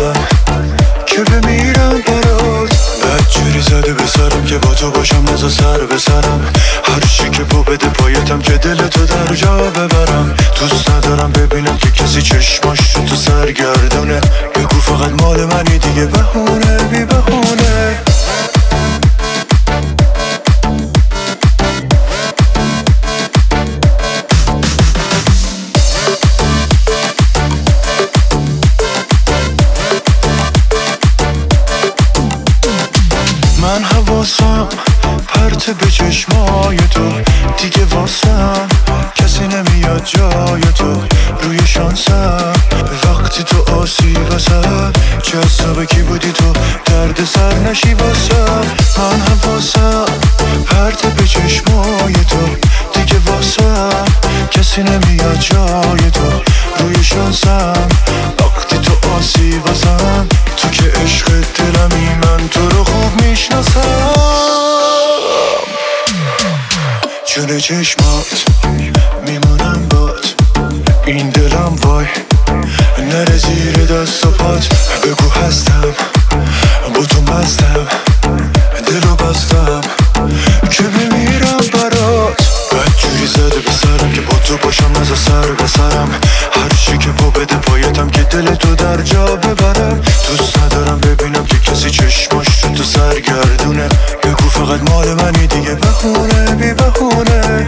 قلبم که بمیرم برات. بدجوری زده به سرم که با تو باشم نزا سر به سرم. هر چی که پا بده پایتم که دل تو در جا ببرم. دوست ندارم ببینم که کسی چشماش تو سرگردونه. بگو فقط مال منی دیگه بهونه بی بهونه. من حواسم پرت به چشمای تو دیگه، واسم کسی نمیاد جای تو. روی شانسم وقتی تو آسی واسم جذاب کی بودی تو درد سر نشی واسم. من حواسم پرت به چشمای تو دیگه، واسم کسی نمیاد جای تو. روی شانسم وقتی تو آسی واسم. تو که عشق دلمی من تو رو خوب میشناسم. جون چشمات میمونم بات، این دلم وای نره زیر دست و پات. بگو هستم با تو مستم، دلو بستم که بمیرم برات. بدجوری زده به سرم که با تو باشم نزا سر به سرم. هر چی که پا بده پایتم که دل تو در جا ببرم. دوست ندارم ببینم که کسی چشماش تو سرگردونه. بگو فقط مال منی دیگه بهونه بی بهونه.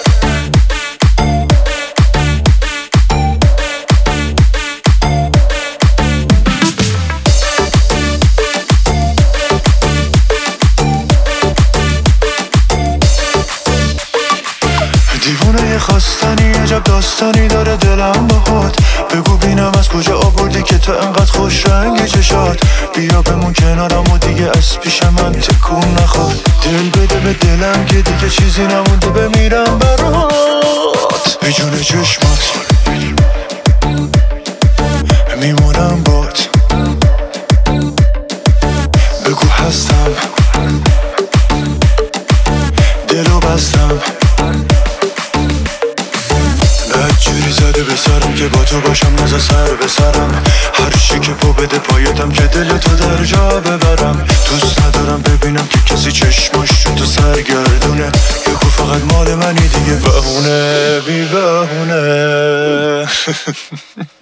دیوونه خواستنی عجب داستانی داره دلم باهات. بگو بینم از کجا آوردی که تو انقدر خوش رنگی چشات. بیا بمون کنارم و دیگه از پیش من تکون نخواد. دل بده به دلم که دیگه چیزی نمونده بمیرم برات. به جون چشمات میمونم بات. بگو هستم دلو بستم. بدجوری زده به سرم که با تو باشم نزا سر به سرم. هر چی که پا بده پایتم که دل تو در جا ببرم. دوست ندارم ببینم که کسی چشماش تو سرگردونه. بگو فقط مال منی دیگه بهونه بی بهونه.